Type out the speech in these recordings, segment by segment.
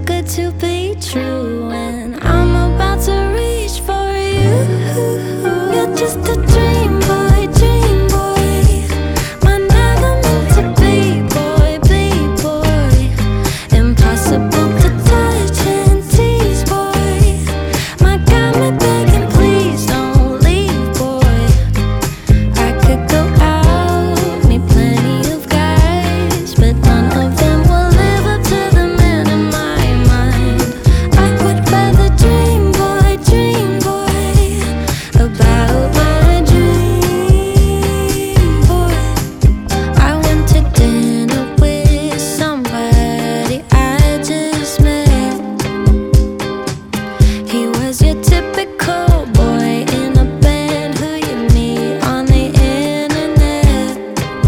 good to be true, and I'm about to reach for you. You're just a dream boy, dream boy. My never meant to be boy. Impossible to touch and tease, boy. My got me begging, please don't leave, boy. I could go out, meet plenty of guys, but none of them will live up to the man in my mind. I would rather dream boy, about my dream boy. I went to dinner with somebody I just met. He was your typical boy in a band who you meet on the internet.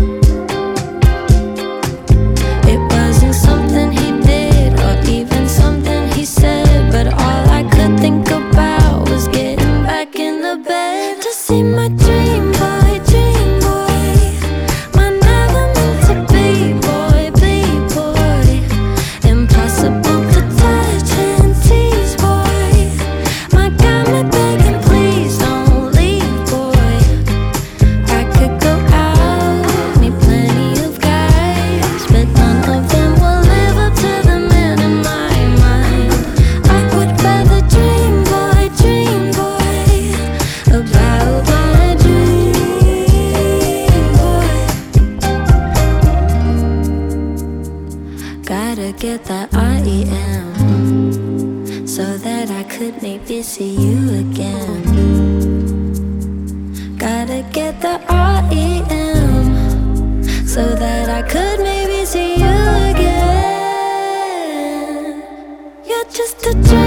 It wasn't something he did or even something he said, but all I could think about was getting back in the bed to see my dream boy, dream boy. My never meant to be boy. Impossible to touch and tease, boy. My got me begging, please don't leave, boy. I could go out, meet plenty of guys, but none of them will live up to the man in my mind. I would rather dream boy, about my dream boy. Gotta get that REM so that I could maybe see you again. Gotta get the REM so that I could maybe see you again. You're just a dream.